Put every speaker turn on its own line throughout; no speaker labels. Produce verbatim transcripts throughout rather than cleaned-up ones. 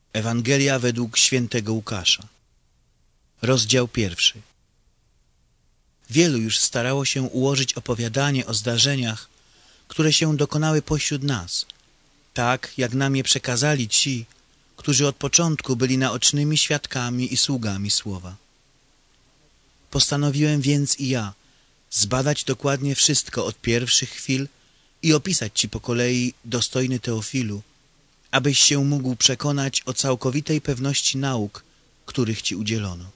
Ewangelia według świętego Łukasza. Rozdział pierwszy. Wielu już starało się ułożyć opowiadanie o zdarzeniach, które się dokonały pośród nas, tak jak nam je przekazali ci, którzy od początku byli naocznymi świadkami i sługami słowa. Postanowiłem więc i ja zbadać dokładnie wszystko od pierwszych chwil i opisać ci po kolei, dostojny Teofilu, abyś się mógł przekonać o całkowitej pewności nauk, których ci udzielono.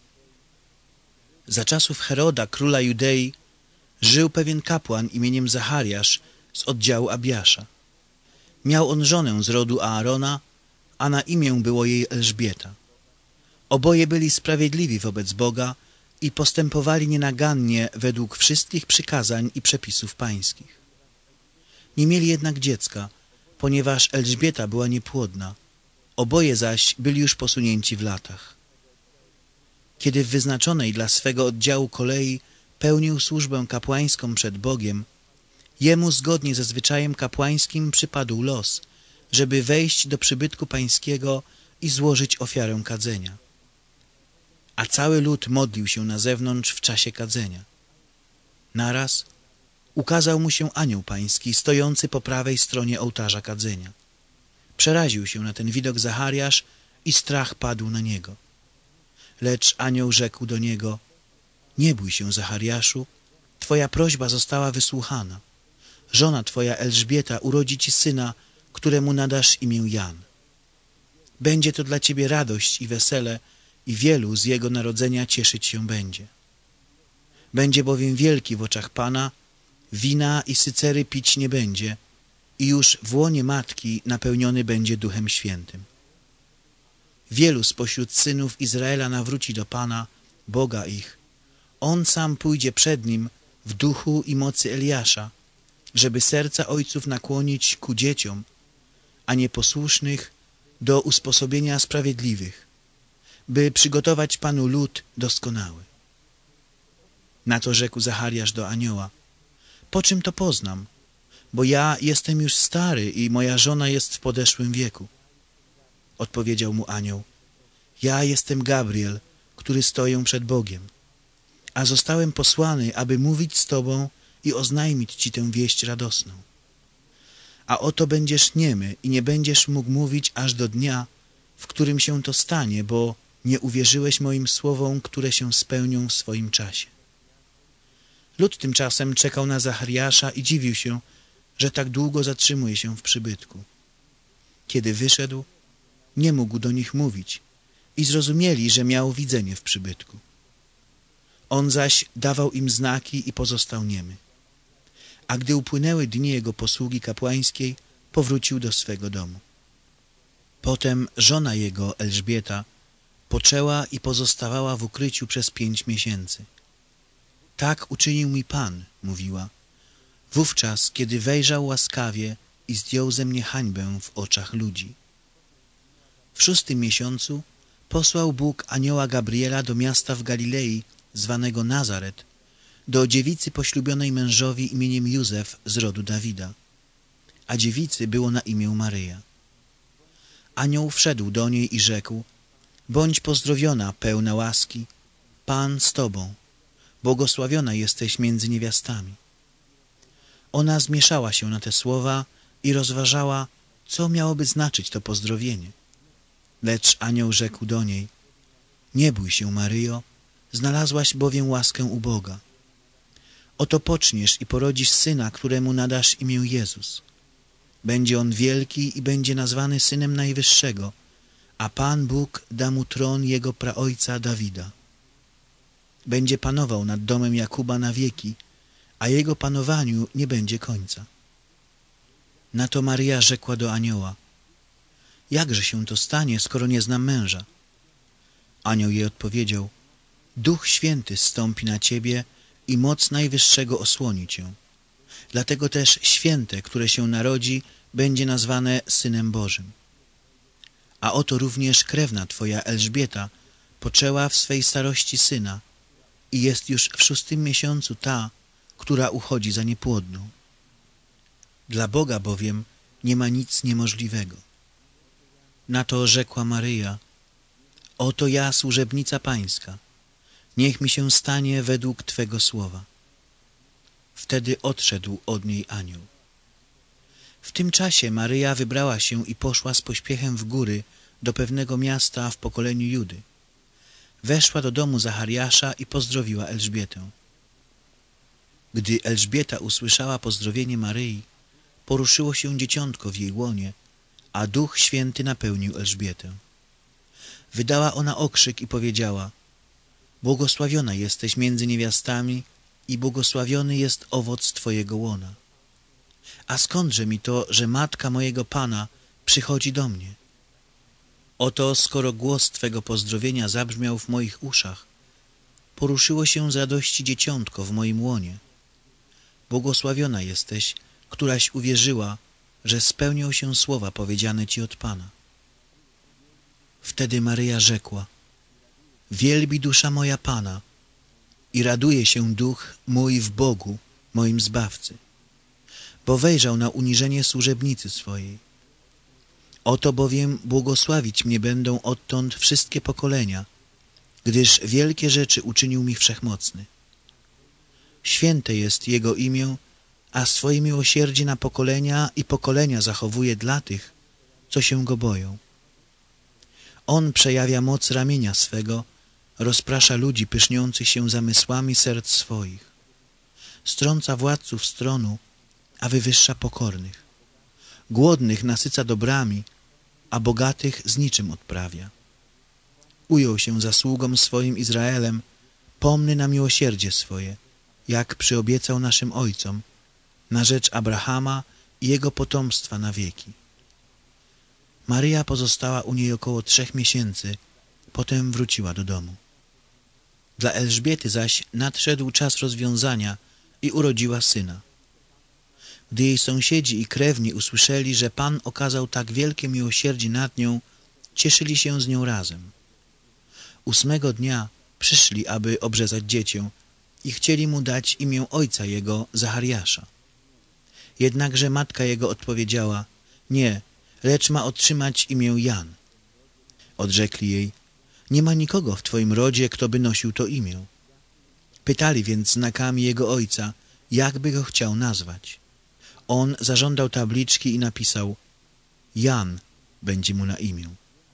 Za czasów Heroda, króla Judei, żył pewien kapłan imieniem Zachariasz z oddziału Abiasza. Miał on żonę z rodu Aarona, a na imię było jej Elżbieta. Oboje byli sprawiedliwi wobec Boga i postępowali nienagannie według wszystkich przykazań i przepisów pańskich. Nie mieli jednak dziecka, ponieważ Elżbieta była niepłodna. Oboje zaś byli już posunięci w latach. Kiedy w wyznaczonej dla swego oddziału kolei pełnił służbę kapłańską przed Bogiem, jemu zgodnie ze zwyczajem kapłańskim przypadł los, żeby wejść do przybytku pańskiego i złożyć ofiarę kadzenia. A cały lud modlił się na zewnątrz w czasie kadzenia. Naraz ukazał mu się anioł pański, stojący po prawej stronie ołtarza kadzenia. Przeraził się na ten widok Zachariasz i strach padł na niego. Lecz anioł rzekł do niego: nie bój się, Zachariaszu, twoja prośba została wysłuchana. Żona twoja Elżbieta urodzi ci syna, któremu nadasz imię Jan. Będzie to dla ciebie radość i wesele i wielu z jego narodzenia cieszyć się będzie. Będzie bowiem wielki w oczach Pana, wina i sycery pić nie będzie i już w łonie matki napełniony będzie Duchem Świętym. Wielu spośród synów Izraela nawróci do Pana, Boga ich. On sam pójdzie przed nim w duchu i mocy Eliasza, żeby serca ojców nakłonić ku dzieciom, a nieposłusznych do usposobienia sprawiedliwych, by przygotować Panu lud doskonały. Na to rzekł Zachariasz do anioła: po czym to poznam? Bo ja jestem już stary i moja żona jest w podeszłym wieku. Odpowiedział mu anioł: ja jestem Gabriel, który stoję przed Bogiem, a zostałem posłany, aby mówić z tobą i oznajmić ci tę wieść radosną. A oto będziesz niemy i nie będziesz mógł mówić aż do dnia, w którym się to stanie, bo nie uwierzyłeś moim słowom, które się spełnią w swoim czasie. Lud tymczasem czekał na Zachariasza i dziwił się, że tak długo zatrzymuje się w przybytku. Kiedy wyszedł, nie mógł do nich mówić i zrozumieli, że miał widzenie w przybytku. On zaś dawał im znaki i pozostał niemy. A gdy upłynęły dni jego posługi kapłańskiej, powrócił do swego domu. Potem żona jego, Elżbieta, poczęła i pozostawała w ukryciu przez pięć miesięcy. Tak uczynił mi Pan, mówiła, wówczas, kiedy wejrzał łaskawie i zdjął ze mnie hańbę w oczach ludzi. W szóstym miesiącu posłał Bóg anioła Gabriela do miasta w Galilei, zwanego Nazaret, do dziewicy poślubionej mężowi imieniem Józef z rodu Dawida, a dziewicy było na imię Maryja. Anioł wszedł do niej i rzekł: bądź pozdrowiona, pełna łaski, Pan z tobą, błogosławiona jesteś między niewiastami. Ona zmieszała się na te słowa i rozważała, co miałoby znaczyć to pozdrowienie. Lecz anioł rzekł do niej: nie bój się, Maryjo, znalazłaś bowiem łaskę u Boga. Oto poczniesz i porodzisz syna, któremu nadasz imię Jezus. Będzie on wielki i będzie nazwany Synem Najwyższego, a Pan Bóg da mu tron jego praojca Dawida. Będzie panował nad domem Jakuba na wieki, a jego panowaniu nie będzie końca. Na to Maryja rzekła do anioła: jakże się to stanie, skoro nie znam męża? Anioł jej odpowiedział: Duch Święty zstąpi na ciebie i moc Najwyższego osłoni cię. Dlatego też święte, które się narodzi, będzie nazwane Synem Bożym. A oto również krewna twoja Elżbieta poczęła w swej starości syna i jest już w szóstym miesiącu ta, która uchodzi za niepłodną. Dla Boga bowiem nie ma nic niemożliwego. Na to rzekła Maryja: oto ja, służebnica Pańska, niech mi się stanie według Twego słowa. Wtedy odszedł od niej anioł. W tym czasie Maryja wybrała się i poszła z pośpiechem w góry do pewnego miasta w pokoleniu Judy. Weszła do domu Zachariasza i pozdrowiła Elżbietę. Gdy Elżbieta usłyszała pozdrowienie Maryi, poruszyło się dzieciątko w jej łonie, a Duch Święty napełnił Elżbietę. Wydała ona okrzyk i powiedziała: błogosławiona jesteś między niewiastami i błogosławiony jest owoc Twojego łona. A skądże mi to, że matka mojego Pana przychodzi do mnie? Oto, skoro głos Twego pozdrowienia zabrzmiał w moich uszach, poruszyło się z radości dzieciątko w moim łonie. Błogosławiona jesteś, któraś uwierzyła, że spełnią się słowa powiedziane Ci od Pana. Wtedy Maryja rzekła: wielbi dusza moja Pana i raduje się duch mój w Bogu, moim Zbawcy, bo wejrzał na uniżenie służebnicy swojej. Oto bowiem błogosławić mnie będą odtąd wszystkie pokolenia, gdyż wielkie rzeczy uczynił mi Wszechmocny. Święte jest Jego imię, a swoje miłosierdzie na pokolenia i pokolenia zachowuje dla tych, co się Go boją. On przejawia moc ramienia swego, rozprasza ludzi pyszniących się zamysłami serc swoich. Strąca władców z tronu, a wywyższa pokornych. Głodnych nasyca dobrami, a bogatych z niczym odprawia. Ujął się zasługom swoim Izraelem, pomny na miłosierdzie swoje, jak przyobiecał naszym ojcom, na rzecz Abrahama i jego potomstwa na wieki. Maryja pozostała u niej około trzech miesięcy, potem wróciła do domu. Dla Elżbiety zaś nadszedł czas rozwiązania i urodziła syna. Gdy jej sąsiedzi i krewni usłyszeli, że Pan okazał tak wielkie miłosierdzie nad nią, cieszyli się z nią razem. Ósmego dnia przyszli, aby obrzezać dziecię i chcieli mu dać imię ojca jego, Zachariasza. Jednakże matka jego odpowiedziała: nie, lecz ma otrzymać imię Jan. Odrzekli jej: nie ma nikogo w twoim rodzie, kto by nosił to imię. Pytali więc znakami jego ojca, jakby go chciał nazwać. On zażądał tabliczki i napisał: Jan będzie mu na imię.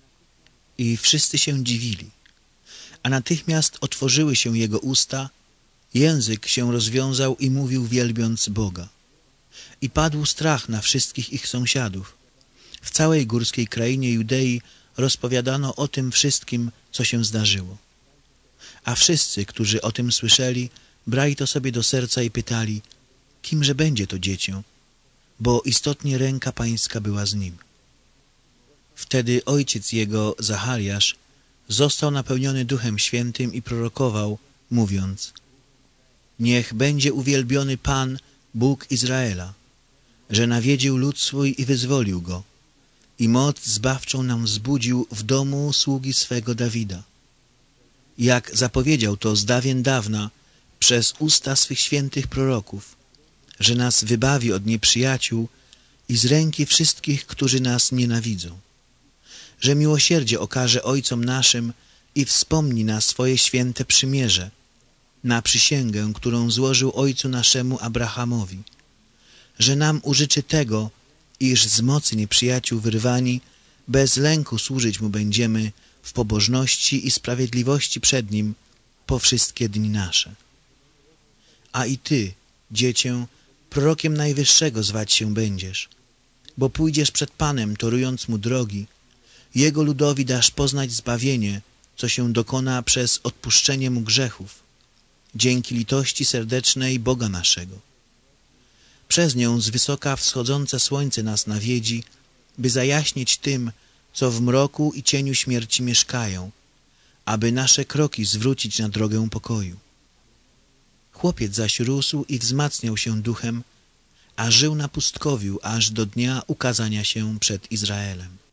I wszyscy się dziwili, a natychmiast otworzyły się jego usta, język się rozwiązał i mówił, wielbiąc Boga. I padł strach na wszystkich ich sąsiadów. W całej górskiej krainie Judei rozpowiadano o tym wszystkim, co się zdarzyło. A wszyscy, którzy o tym słyszeli, brali to sobie do serca i pytali: kimże będzie to dziecię? Bo istotnie ręka Pańska była z nim. Wtedy ojciec jego, Zachariasz, został napełniony Duchem Świętym i prorokował, mówiąc: niech będzie uwielbiony Pan, Bóg Izraela, że nawiedził lud swój i wyzwolił go, i moc zbawczą nam wzbudził w domu sługi swego Dawida. Jak zapowiedział to z dawien dawna przez usta swych świętych proroków, że nas wybawi od nieprzyjaciół i z ręki wszystkich, którzy nas nienawidzą, że miłosierdzie okaże ojcom naszym i wspomni na swoje święte przymierze, na przysięgę, którą złożył ojcu naszemu Abrahamowi, że nam użyczy tego, iż z mocy nieprzyjaciół wyrwani, bez lęku służyć Mu będziemy w pobożności i sprawiedliwości przed Nim po wszystkie dni nasze. A i Ty, dziecię, prorokiem Najwyższego zwać się będziesz, bo pójdziesz przed Panem, torując Mu drogi, Jego ludowi dasz poznać zbawienie, co się dokona przez odpuszczenie Mu grzechów, dzięki litości serdecznej Boga naszego. Przez nią z wysoka wschodzące słońce nas nawiedzi, by zajaśnić tym, co w mroku i cieniu śmierci mieszkają, aby nasze kroki zwrócić na drogę pokoju. Chłopiec zaś rósł i wzmacniał się duchem, a żył na pustkowiu aż do dnia ukazania się przed Izraelem.